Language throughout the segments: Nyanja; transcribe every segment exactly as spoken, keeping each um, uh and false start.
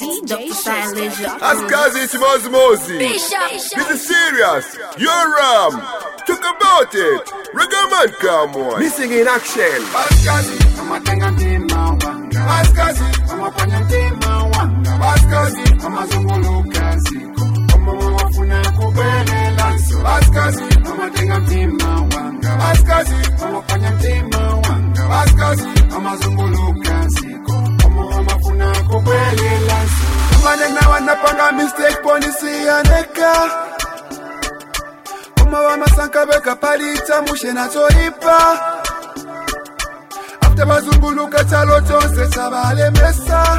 D J Showstep. Askazi Chimozi Mozi. This is serious. You're Ram. Talk about it. Reggae man, come on. Missing in action. Askazi, I'ma tenga tima wanga. Askazi, I'ma panya tima wanga. Askazi, I'ma zunguluka ziko. I'ma wafuna kubele lanso. Askazi, I'ma tenga tima wanga. Askazi, I'ma panya tima wanga. Askazi, I'ma zunguluka ziko. I'ma wafuna kubele lanso. Manena wanapanga mistake polisi aneka. Uma wa masanka beka palita mushe na toipa. After bazunguluka chalo chonse chabale mesa.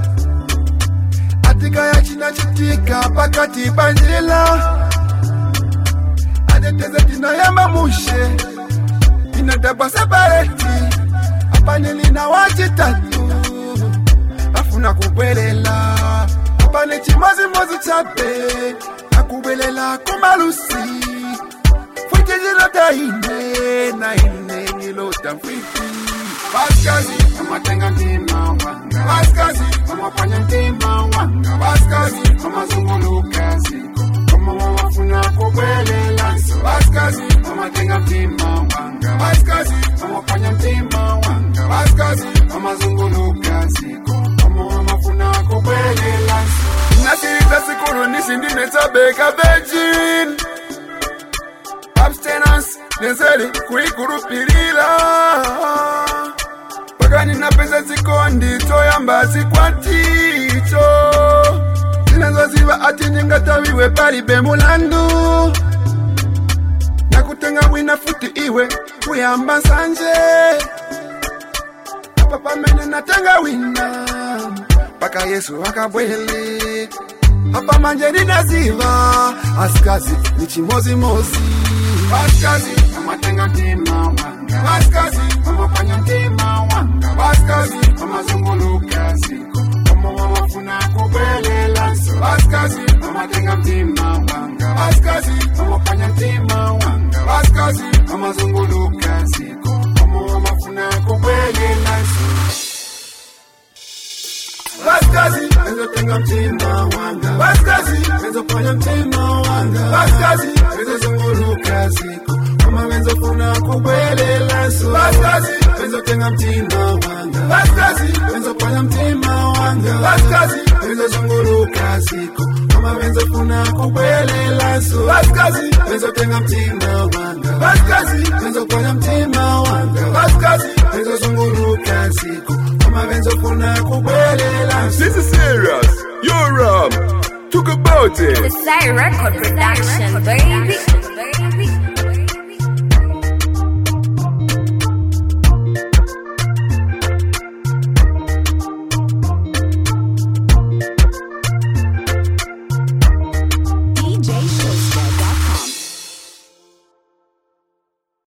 Atika ya china chitika pakati banjila. Adeteze tina yamba mushe. Inadaba separeti. Apaneli na wachitatu. Afuna kubelela. Apane chimazi mozi chape. Akubelela kumalusi. Fwite jilo da ine. Na ine nilota fwiti. Askazi, I'ma tenga tima wanga. Askazi, I'ma panya tima wanga. Askazi, I'ma zunguluka ziko. I'ma wafuna kubele lanso. Askazi, I'ma tenga tima wanga. Askazi, I'ma panya tima wanga. Askazi, I'ma zunguluka ziko. I'ma wafuna kubele lanso. Nasirita sikuru nisindine tabeka virgin. Abstinence, nezeli kuikurupirila. Pagani na pesa zikondi toyamba zikwaticho. Zinazo ziva ati ningatawiwe pali bemulandu. Na kutenga wina futi iwe kuyamba sanje. Papa mene natenga wina paka Yesu wakabwele. Hapa manje ninaziva. Askazi ni chimozi mozi. Askazi I'ma tenga tima wanga. Askazi I'ma panya tima wanga. Askazi I'ma zunguluka ziko. I'ma wafuna kubele lanso. Askazi I'ma tenga tima wanga. Askazi I'ma panya tima wanga. Askazi I'ma zunguluka ziko. I'ma wafuna kubele lanso. Askazi enzo tenga tima wanga. Askazi enzo panya tima wanga. Askazi enzo zunguluka ziko. Kama wenzo kuna kubele lanso. Askazi enzo tenga tima wanga. Askazi enzo panya tima wanga. Askazi enzo zunguluka ziko. Kama wenzo kuna kubele lanso. Askazi enzo tenga tima wanga. Askazi enzo panya tima wanga. Askazi enzo zunguluka ziko. This is serious. You're um, talk about it. The Sire Record Production, baby.